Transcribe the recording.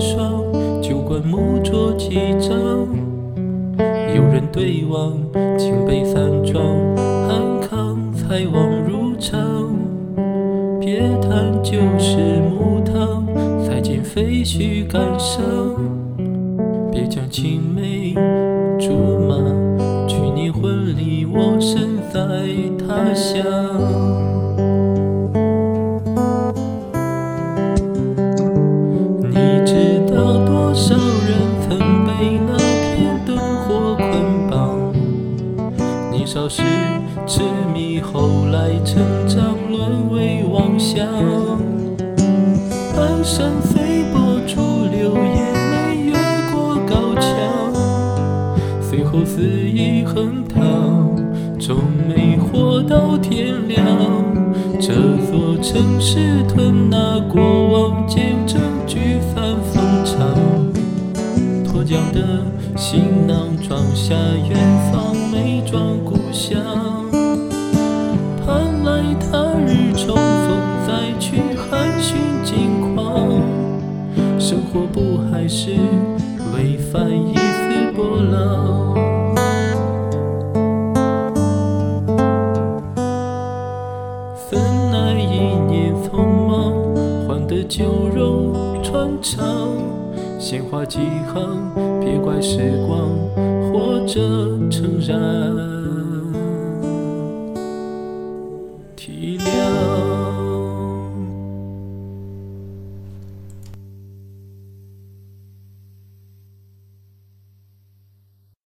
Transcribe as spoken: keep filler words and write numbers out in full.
霜，酒馆木桌几张，有人对望，青杯散装，安康才望如常。别谈旧时木汤，才见废墟感伤。别将青梅竹马，去年婚礼我身在他乡。你知道多少人曾被那片灯火捆绑？年少时痴迷，后来成长沦为妄想。半山随波逐流，也没越过高墙。随后肆意横躺，终没活到天亮。这座城市吞拿过往，见证举帆风潮。脱缰的行囊装下远方，没装故乡。盼来他日重逢，再去寒暄近况。生活不还是违反一丝波浪？怎奈一年匆忙，换得酒肉穿肠。闲话几行，别怪时光活着成然。